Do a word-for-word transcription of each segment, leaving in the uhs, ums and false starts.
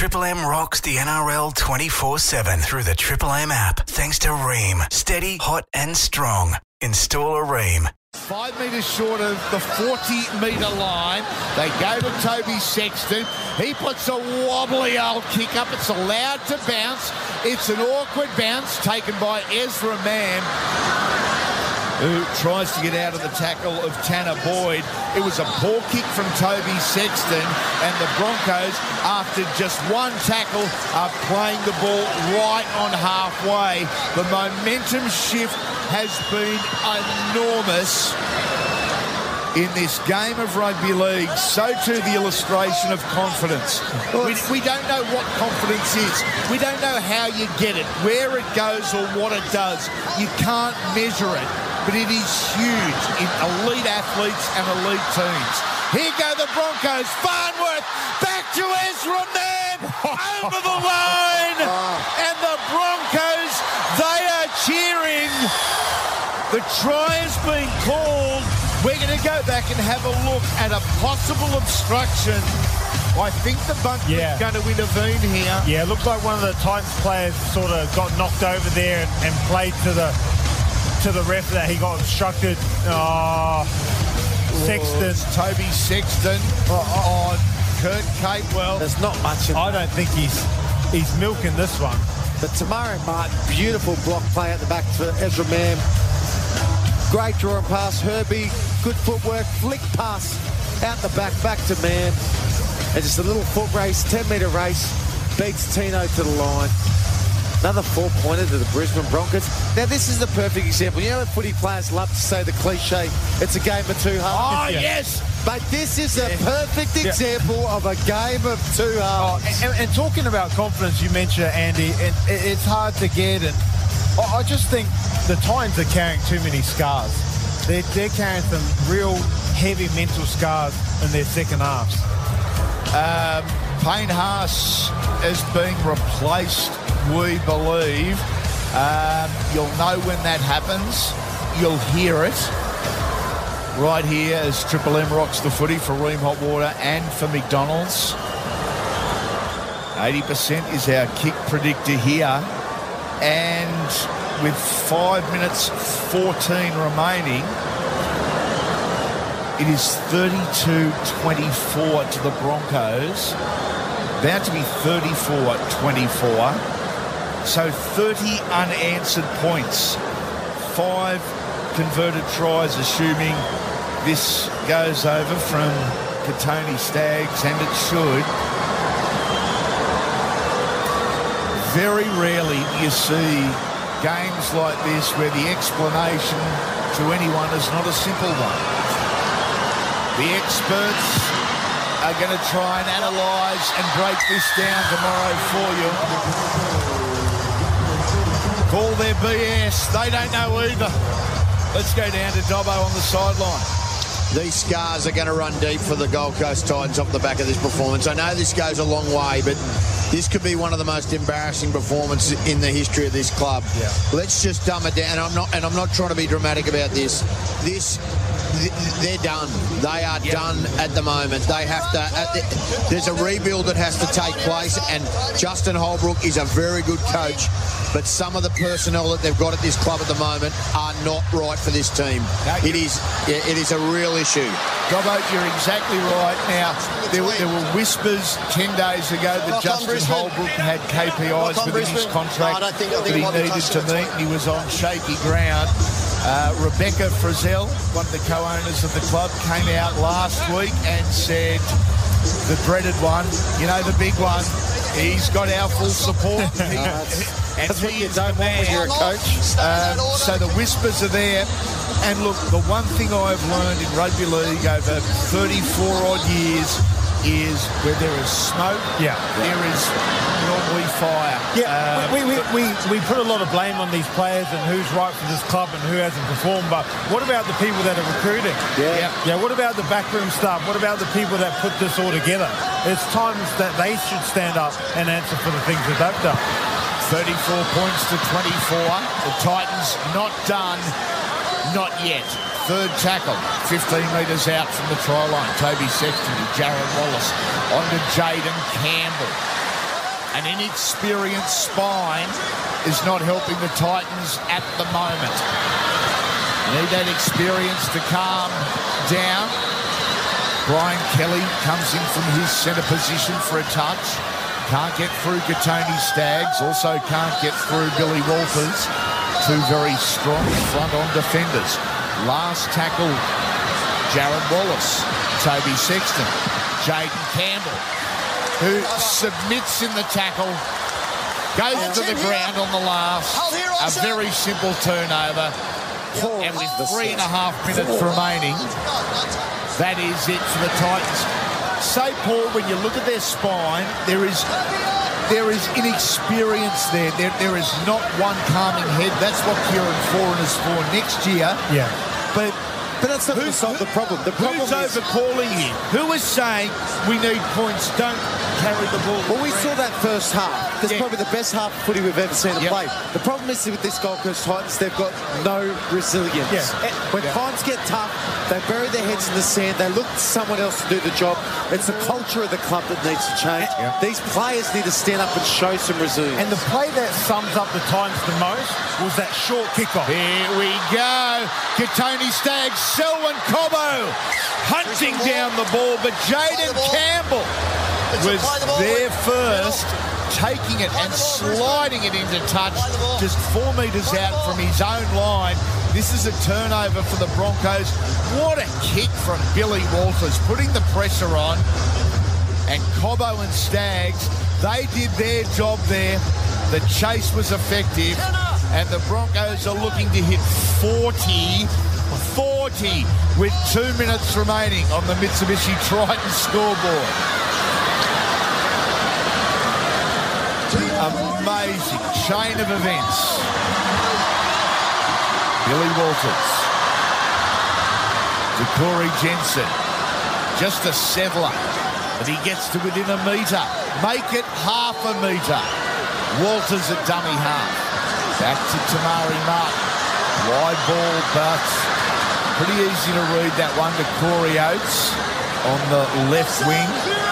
Triple M rocks the N R L twenty-four seven through the Triple M app. Thanks to Ream. Steady, hot and strong. Install a Ream. Five metres short of the forty-metre line. They go to Toby Sexton. He puts a wobbly old kick up. It's allowed to bounce. It's an awkward bounce taken by Ezra Mam, who tries to get out of the tackle of Tanner Boyd. It was a poor kick from Toby Sexton, and the Broncos, after just one tackle, are playing the ball right on halfway. The momentum shift has been enormous in this game of rugby league. So too the illustration of confidence. We, we don't know what confidence is. We don't know how you get it, where it goes or what it does. You can't measure it, but it is huge in elite athletes and elite teams. Here go the Broncos. Farnworth back to Ezra Mam over the line, and the Broncos, they are cheering. The try has been called. We're going to go back and have a look at a possible obstruction. I think the bunker yeah. is going to intervene here. Yeah, it looks like one of the Titans players sort of got knocked over there and, and played to the to the ref that he got obstructed. Oh, Sexton. Oh, Toby Sexton oh, on Kurt Capewell. There's not much in I don't think he's he's milking this one. But Tamari Martin, beautiful block play at the back for Ezra Mam. Great drawing pass, Herbie, good footwork, flick pass out the back, back to Mam. And just a little foot race, ten metre race, beats Tino to the line. Another four-pointer to the Brisbane Broncos. Now, this is the perfect example. You know, footy players love to say the cliche, it's a game of two halves. Oh, yes! But this is a perfect example yeah. of a game of two halves. Oh, and, and talking about confidence, you mentioned, Andy, and it's hard to get. And I just think the Titans are carrying too many scars. They're, they're carrying some real heavy mental scars in their second halves. Um, Payne Haas is being replaced, we believe. Um, you'll know when that happens. You'll hear it right here as Triple M rocks the footy for Ream Hot Water and for McDonald's. eighty percent is our kick predictor here. And with five minutes fourteen remaining, it is thirty-two twenty-four to the Broncos. About to be thirty-four twenty-four. So thirty unanswered points. Five converted tries, assuming this goes over from Katoni Staggs, and it should. Very rarely do you see games like this where the explanation to anyone is not a simple one. The experts are going to try and analyse and break this down tomorrow for you. Call their B S. They don't know either. Let's go down to Dobbo on the sideline. These scars are going to run deep for the Gold Coast Titans off the back of this performance. I know this goes a long way, but this could be one of the most embarrassing performances in the history of this club. Yeah. Let's just dumb it down. And I'm not, and I'm not trying to be dramatic about this. This, they're done. They are yep. done at the moment. They have to. Uh, there's a rebuild that has to take place, and Justin Holbrook is a very good coach. But some of the personnel that they've got at this club at the moment are not right for this team. No, it is it is a real issue. Dobbo, you're exactly right. Now, there were, there were whispers ten days ago that Lock Justin Holbrook had K P Is within his contract no, I think, I think that he needed to meet, and he was on shaky ground. Uh, Rebecca Frizzell, one of the co-owners of the club, came out last week and said, the dreaded one, you know, the big one, he's got our full support. He, and That's what he you is don't the want man. when you're a coach. Um, so the whispers are there. And look, the one thing I've learned in rugby league over thirty-four odd years is where there is smoke, yeah. there is normally fire. Yeah, um, we, we, we, we put a lot of blame on these players and who's right for this club and who hasn't performed, but what about the people that are recruiting? Yeah. Yeah, what about the backroom staff? What about the people that put this all together? It's times that they should stand up and answer for the things that they've done. thirty-four points to twenty-four. The Titans not done, not yet. Third tackle, fifteen metres out from the try line. Toby Sexton to Jared Wallace. On to Jaden Campbell. An inexperienced spine is not helping the Titans at the moment. Need that experience to calm down. Brian Kelly comes in from his centre position for a touch. Can't get through Katoni Staggs. Also can't get through Billy Walters. Two very strong front-on defenders. Last tackle, Jared Wallace, Toby Sexton, Jaden Campbell, who submits in the tackle, goes to the ground on the last. A very simple turnover. And with three and a half minutes remaining, that is it for the Titans. Say, Paul, when you look at their spine, there is there is inexperience there. There, there is not one calming head. That's what Kieran Foran is for next year. Yeah. But But that's not going to solve the problem. The problem who's is... overcalling him? Who is saying we need points, don't carry the ball? Well, we saw that first half. That's Yeah. probably the best half of footy we've ever seen them Yep. play. The problem is with this Gold Coast Titans, they've got no resilience. Yeah. When Yeah. times get tough, they bury their heads in the sand. They look to someone else to do the job. It's the culture of the club that needs to change. Yeah. These players need to stand up and show some resilience. And the play that sums up the Titans the most was that short kickoff. Here we go. Katoni Staggs, Selwyn Cobbo hunting down the ball, but Jaden Campbell was there first, taking it and sliding it into touch just four metres out from his own line. This is a turnover for the Broncos. What a kick from Billy Walters, putting the pressure on. And Cobbo and Staggs, they did their job there. The chase was effective. And the Broncos are looking to hit forty, forty with two minutes remaining on the Mitsubishi Triton scoreboard. Amazing chain of events. Billy Walters to Corey Jensen. Just a settler, but he gets to within a metre. Make it half a metre. Walters at dummy half. Back to Tamari Martin. Wide ball, but pretty easy to read that one to Corey Oates on the left wing.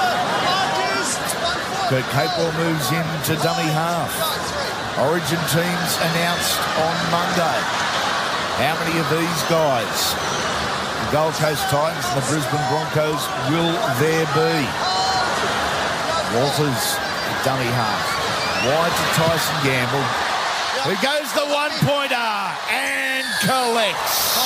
Kurt Capewell moves in to dummy half. Origin teams announced on Monday. How many of these guys, the Gold Coast Titans and the Brisbane Broncos, will there be? Walters, dummy half. Wide to Tyson Gamble. Who goes the one-pointer and collects.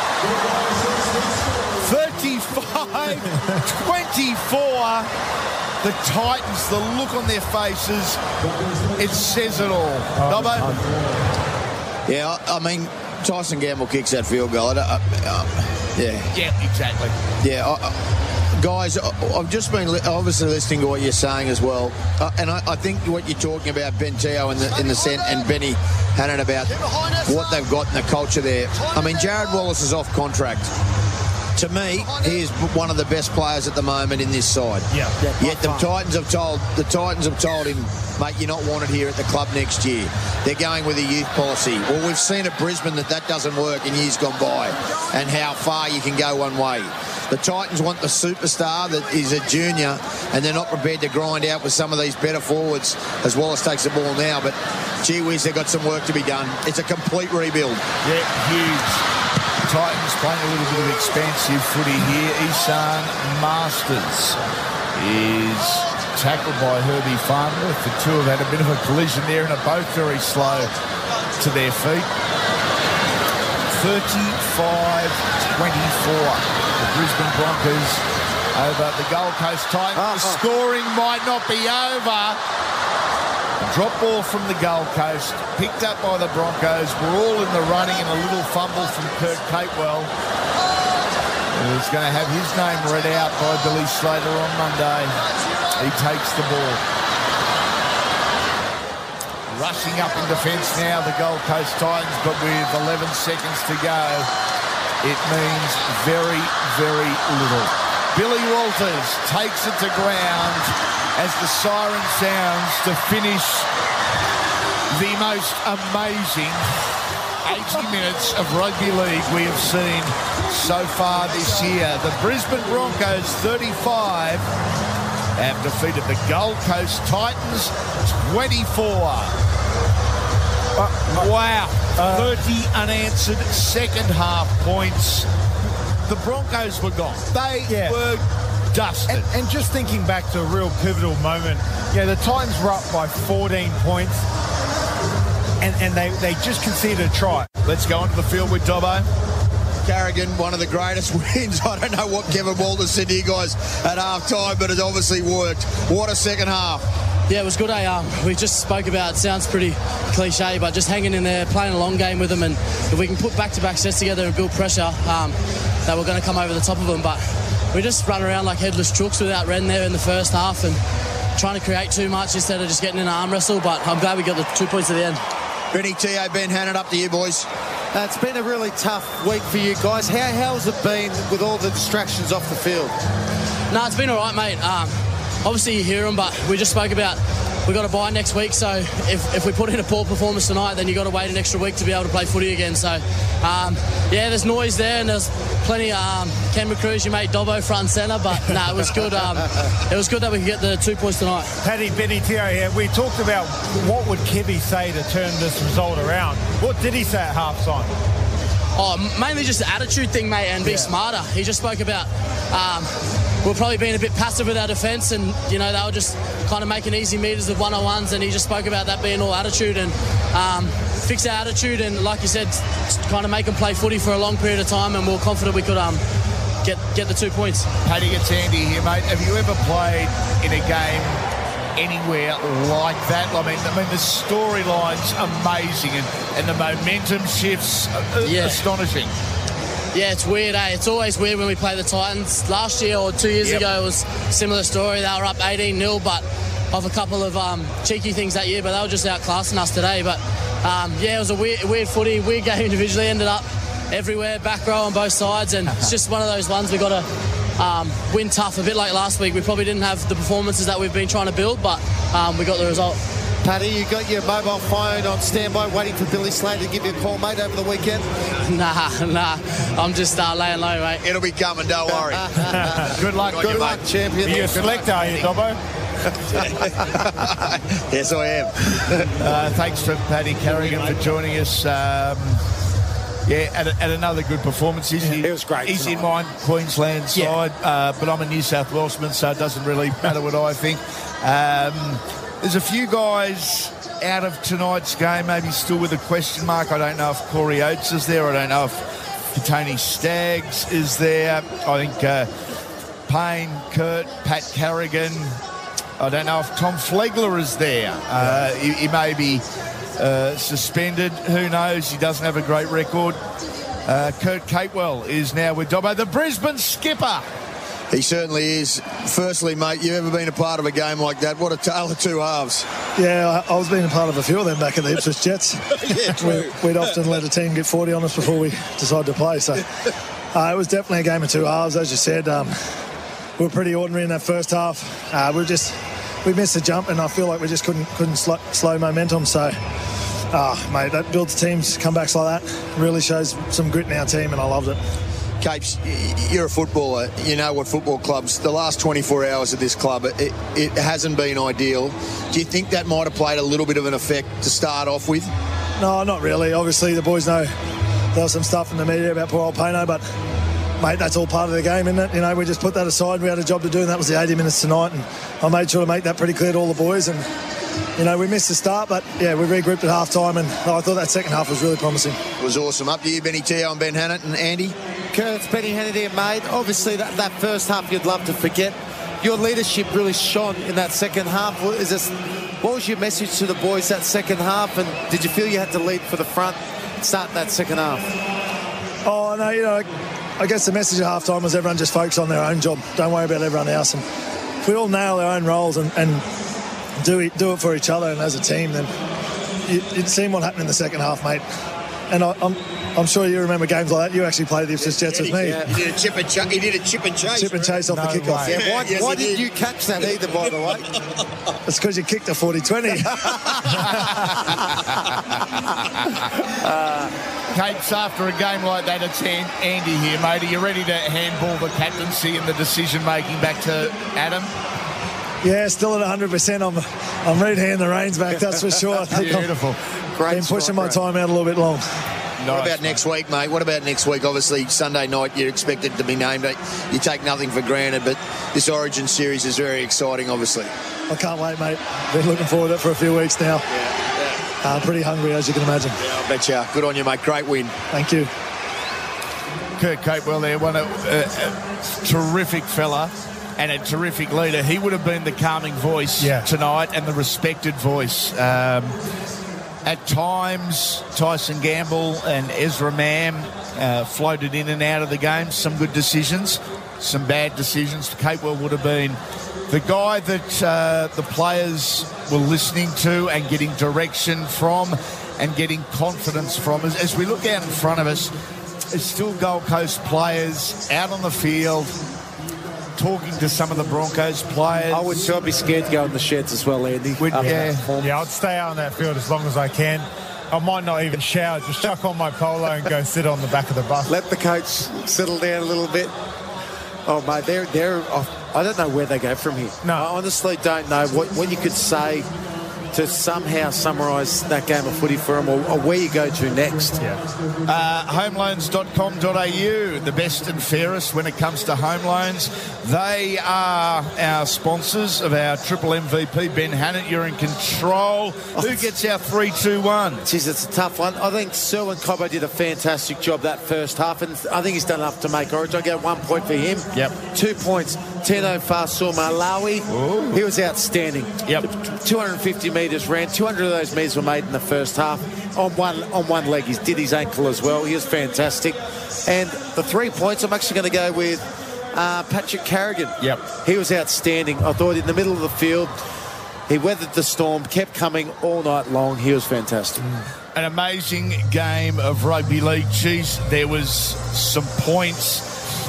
thirty-five twenty-four. The Titans, the look on their faces, it says it all. Dobbo? Yeah, I, I mean, Tyson Gamble kicks that field goal. I, don't- I, uh, yeah. Yeah, exactly. Yeah, I, I, guys, I, I've just been li- obviously listening to what you're saying as well, uh, and I, I think what you're talking about, Ben Teo in the in the cent and Benny Hannon about what they've got in the culture there. I mean, Jared Wallace is off contract. To me, he is one of the best players at the moment in this side. Yeah. Yet the Titans have told the Titans have told him, mate, you're not wanted here at the club next year. They're going with a youth policy. Well, we've seen at Brisbane that that doesn't work in years gone by, and how far you can go one way. The Titans want the superstar that is a junior, and they're not prepared to grind out with some of these better forwards as Wallace takes the ball now. But gee whiz, they've got some work to be done. It's a complete rebuild. Yeah, huge. Titans playing a little bit of expansive footy here. Isan Masters is tackled by Herbie Farnworth. The two have had a bit of a collision there and are both very slow to their feet. thirty-five twenty-four. The Brisbane Broncos over the Gold Coast Titans. Uh-huh. The scoring might not be over. Drop ball from the Gold Coast, picked up by the Broncos. We're all in the running and a little fumble from Kurt Capewell, who's going to have his name read out by Billy Slater on Monday. He takes the ball. Rushing up in defence now, the Gold Coast Titans, but with eleven seconds to go, it means very, very little. Billy Walters takes it to ground as the siren sounds to finish the most amazing eighty minutes of rugby league we have seen so far this year. The Brisbane Broncos thirty-five have defeated the Gold Coast Titans twenty-four. Uh, wow. Uh, thirty unanswered second half points. The Broncos were gone. They yeah. were dusted. And, and just thinking back to a real pivotal moment, yeah, the Titans were up by fourteen points and, and they, they just conceded a try. Let's go onto the field with Dobbo. Carrigan, one of the greatest wins. I don't know what Kevin Walter said to you guys at half-time, but it obviously worked. What a second half. Yeah, it was good. Eh? Um, we just spoke about, it sounds pretty cliche, but just hanging in there, playing a long game with them, and if we can put back-to-back sets together and build pressure, um, that we're going to come over the top of them. But we just run around like headless chooks without Ren there in the first half and trying to create too much instead of just getting in an arm wrestle. But I'm glad we got the two points at the end. Benny T A, Ben Hannant, up to you, boys. Uh, it's been a really tough week for you guys. How how's it been with all the distractions off the field? No, it's been all right, mate. Um, obviously you hear them, but we just spoke about we've got to bye next week, so if, if we put in a poor performance tonight, then you've got to wait an extra week to be able to play footy again. So, um, yeah, there's noise there, and there's plenty of um, Canberra Cruise, your mate Dobbo front and centre, but no, nah, it was good. Um, it was good that we could get the two points tonight. Paddy, Benny Teo here. We talked about what would Kevy say to turn this result around. What did he say at half-time? Oh, mainly just the attitude thing, mate, and be yeah. smarter. He just spoke about um, we're probably being a bit passive with our defence, and you know they were just kind of making easy meters of one-on-ones, and he just spoke about that being all attitude and um, fix our attitude, and like you said, kind of make them play footy for a long period of time, and we we're confident we could um, get get the two points. Paddy, it's Andy here, mate. Have you ever played in a game anywhere like that? I mean, I mean the storyline's amazing, and, and the momentum shifts uh, yeah. astonishing. Yeah, it's weird, eh? It's always weird when we play the Titans. Last year or two years yep. ago, it was a similar story. They were up eighteen nil, but of a couple of um, cheeky things that year, but they were just outclassing us today. But, um, yeah, it was a weird, weird footy, weird game individually. Ended up everywhere, back row on both sides, and it's just one of those ones we got to um, win tough. A bit like last week. We probably didn't have the performances that we've been trying to build, but um, we got the result. Paddy, you got your mobile phone on standby waiting for Billy Slater to give you a call, mate, over the weekend? Nah, nah. I'm just uh, laying low, mate. It'll be coming, don't worry. Good luck. Good, good luck, champion. Are you a selector, are you, Dobbo? Yes, I am. uh, thanks to Paddy Carrigan for joining us. Um, yeah, and, and another good performance. He's, yeah, it was great. He's tonight. in my Queensland side, yeah. uh, but I'm a New South Welshman, so it doesn't really matter what I think. Um, There's a few guys out of tonight's game, maybe still with a question mark. I don't know if Corey Oates is there. I don't know if Tony Staggs is there. I think uh, Payne, Kurt, Pat Carrigan. I don't know if Tom Flegler is there. Uh, he, he may be uh, suspended. Who knows? He doesn't have a great record. Uh, Kurt Capewell is now with Dobbo, the Brisbane skipper. He certainly is. Firstly, mate, you ever been a part of a game like that? What a tale of two halves. Yeah, I was being a part of a few of them back at the Ipswich Jets. yeah, true. We, we'd often let a team get forty on us before we decided to play. So uh, it was definitely a game of two halves, as you said. Um, we were pretty ordinary in that first half. Uh, we just we missed the jump, and I feel like we just couldn't couldn't slow, slow momentum. So, uh, mate, that builds teams comebacks like that. Really shows some grit in our team, and I loved it. Capes, you're a footballer. You know what football clubs, the last twenty-four hours of this club, it, it hasn't been ideal. Do you think that might have played a little bit of an effect to start off with? No, not really. Obviously, the boys know there was some stuff in the media about poor old Payno, but, mate, that's all part of the game, isn't it? You know, we just put that aside. We had a job to do, and that was the eighty minutes tonight, and I made sure to make that pretty clear to all the boys. And, you know, we missed the start, but, yeah, we regrouped at half-time, and I thought that second half was really promising. It was awesome. Up to you, Benny Teo and Ben Hannant and Andy. Kurt, it's Benny Hannant here, mate. Obviously, that, that first half you'd love to forget. Your leadership really shone in that second half. Is this, what was your message to the boys that second half, and did you feel you had to lead for the front start that second half? Oh, no, you know, I guess the message at half-time was everyone just focus on their own job. Don't worry about everyone else. And if we all nail our own roles and, and do, it, do it for each other and as a team, then you, you'd seen what happened in the second half, mate. And I, I'm... I'm sure you remember games like that. You actually played the Ipswich Jets with me. Yeah. He did a chip and chase. He did a chip and chase. Chip and chase off no the kickoff. way. Yeah, why yes, why did. did you catch that either, by the way? It's because you kicked a forty twenty. uh, Capes, after a game like that, it's Andy here, mate. Are you ready to handball the captaincy and the decision-making back to Adam? Yeah, still at one hundred percent. I'm, I'm ready to hand the reins back, that's for sure. I think Beautiful. I've Great been pushing my strike, time out a little bit long. What Nice, about next week, mate? What about next week? Obviously, Sunday night, you're expected to be named. You take nothing for granted, but this Origin series is very exciting, obviously. I can't wait, mate. Been looking forward to it for a few weeks now. Yeah, yeah. Uh, pretty hungry, as you can imagine. Yeah, I bet you. Good on you, mate. Great win. Thank you. Kurt Capewell there, one a, a, a terrific fella and a terrific leader. He would have been the calming voice Yeah. tonight and the respected voice. Um, at times, Tyson Gamble and Ezra Mam uh, floated in and out of the game. Some good decisions, some bad decisions. Capewell would have been the guy that uh, the players were listening to and getting direction from and getting confidence from. As, as we look out in front of us, there's still Gold Coast players out on the field talking to some of the Broncos players. I would too. I'd be scared to go in the sheds as well, Andy. Would- After yeah. that performance. Yeah, I'd stay out on that field as long as I can. I might not even shower, just chuck on my polo and go sit on the back of the bus. Let the coach settle down a little bit. Oh, mate, they're, they're off. I don't know where they go from here. No. I honestly don't know what, what you could say to somehow summarise that game of footy for them, or, or where you go to next. Yeah. Uh, home loans dot com dot a u, the best and fairest when it comes to home loans. They are our sponsors of our Triple M V P. Ben Hannett, you're in control. Who gets our three two one? Jeez, it's a tough one. I think Selwyn Cobbo did a fantastic job that first half, and I think he's done enough to make Origin. I get one point for him. Yep. Two points. Tino Fasor Malawi. He was outstanding. Yep. two hundred fifty metres ran. two hundred of those metres were made in the first half. On one on one leg, he did his ankle as well. He was fantastic. And the three points, I'm actually going to go with uh, Patrick Carrigan. Yep. He was outstanding. I thought in the middle of the field, he weathered the storm, kept coming all night long. He was fantastic. An amazing game of rugby league. Jeez, there was some points.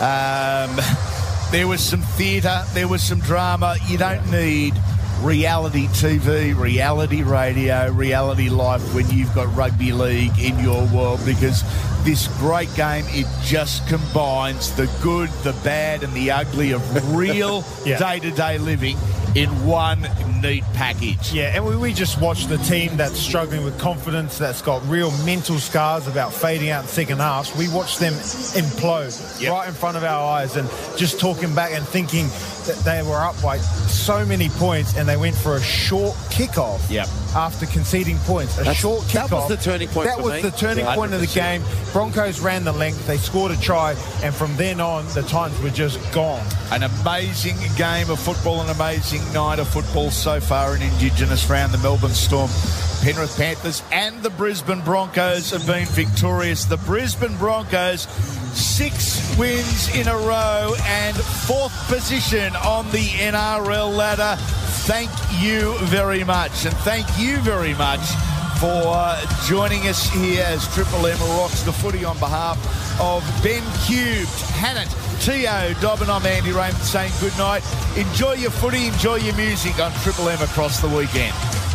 Um, there was some theatre. There was some drama. You don't need reality T V, reality radio, reality life when you've got rugby league in your world, because this great game, it just combines the good, the bad and the ugly of real Yeah. day-to-day living in one neat package. Yeah, and we, we just watched the team that's struggling with confidence, that's got real mental scars about fading out in second halves. We watched them implode Yep. right in front of our eyes, and just talking back and thinking that they were up by so many points and they went for a short kickoff Yep. after conceding points. A That's- short kickoff. that was the turning point That for was me. the turning Yeah, point of the one hundred game. percent. Broncos ran the length, they scored a try, and from then on, the Titans were just gone. An amazing game of football, an amazing night of football so far in Indigenous round. The Melbourne Storm, Penrith Panthers and the Brisbane Broncos have been victorious. The Brisbane Broncos, six wins in a row and fourth position on the N R L ladder. Thank you very much, and thank you very much for joining us here as Triple M rocks the footy on behalf of Ben Cubed, Hannett, T O, Dobbin. I'm Andy Raymond saying good night. Enjoy your footy, enjoy your music on Triple M across the weekend.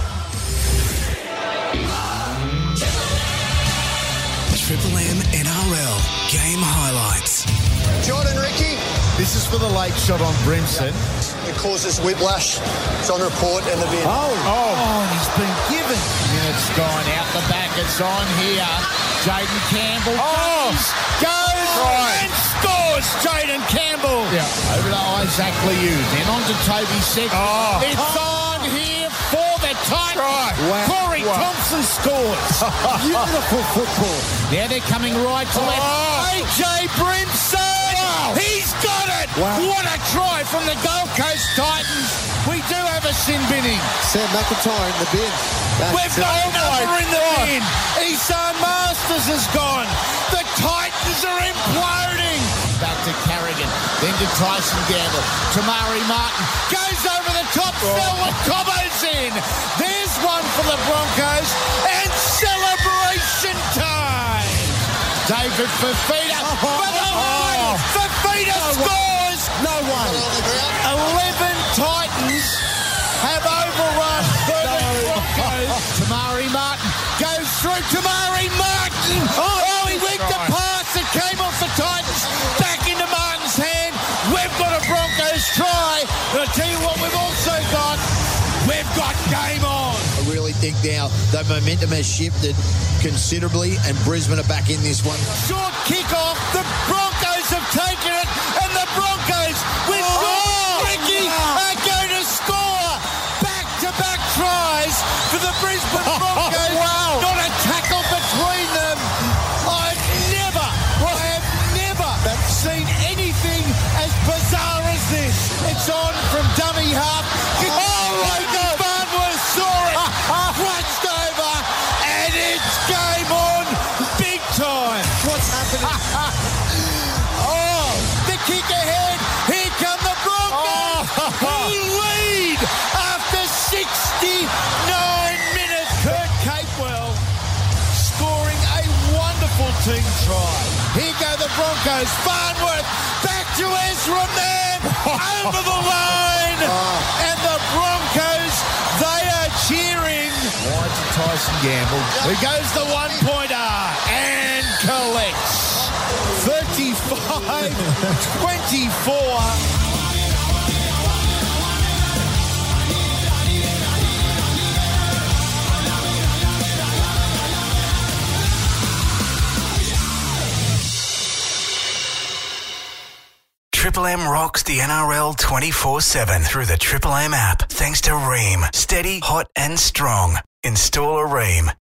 Triple M N R L game highlights. Jordan Ricky, This is for the late shot on Brimson. it causes whiplash. It's on report in the bin. Oh, and he's been given. Minutes gone out the back. It's on here. Jaden Campbell Oh! goes, goes Right. and scores. Jaden Campbell. Yeah. Over to Isaac Liu. Then on to Toby Sexton. Oh. It's on here for the Titans. Right. Wow. Corey Wow. Thompson scores. Beautiful football. Now they're coming right to left. Oh. A J Brimson. He's got it. Wow. What a try from the Gold Coast Titans. We do have a sin binning. Sam McIntyre in the bin. That's We've got it. another in the God. bin. Isan Masters has gone. The Titans are imploding. Back to Carrigan, then to Tyson Gamble. Tamari Martin goes over the top. Selwyn Cobbo's in. There's one for the Broncos. And celebration time. David Fafita. For the win. Fafita scores. No way. eleven Titans have overrun thirteen Broncos. Tamari Martin goes through. Tamari Martin. Oh, he winked a pass that came off the Titans. Back into Martin's hand. We've got a Broncos try. And I tell you what, we've also got got game on. I really think now the momentum has shifted considerably and Brisbane are back in this one. Short kick-off. The Broncos have taken it and the Broncos with Oh, Sean Ricky wow. are going to score back-to-back tries for the Brisbane Broncos. wow. Not a tackle between them. I've never, I have never seen anything as bizarre as this. It's on from dummy half. Oh my God! Barnworth saw it, crunched over, and it's game on, big time. What's happening? Oh, the kick ahead. Here come the Broncos. Who lead after sixty-nine minutes. Kurt Capewell scoring a wonderful team try. Here go the Broncos. Farnworth back to Ezra Mam over the line. And the Broncos, they are cheering. Wide to Tyson Gamble. Here goes the one-pointer and collects. thirty-five twenty-four. Triple M rocks the N R L twenty-four seven through the Triple M app. Thanks to Ream. Steady, hot and strong. Install a Ream.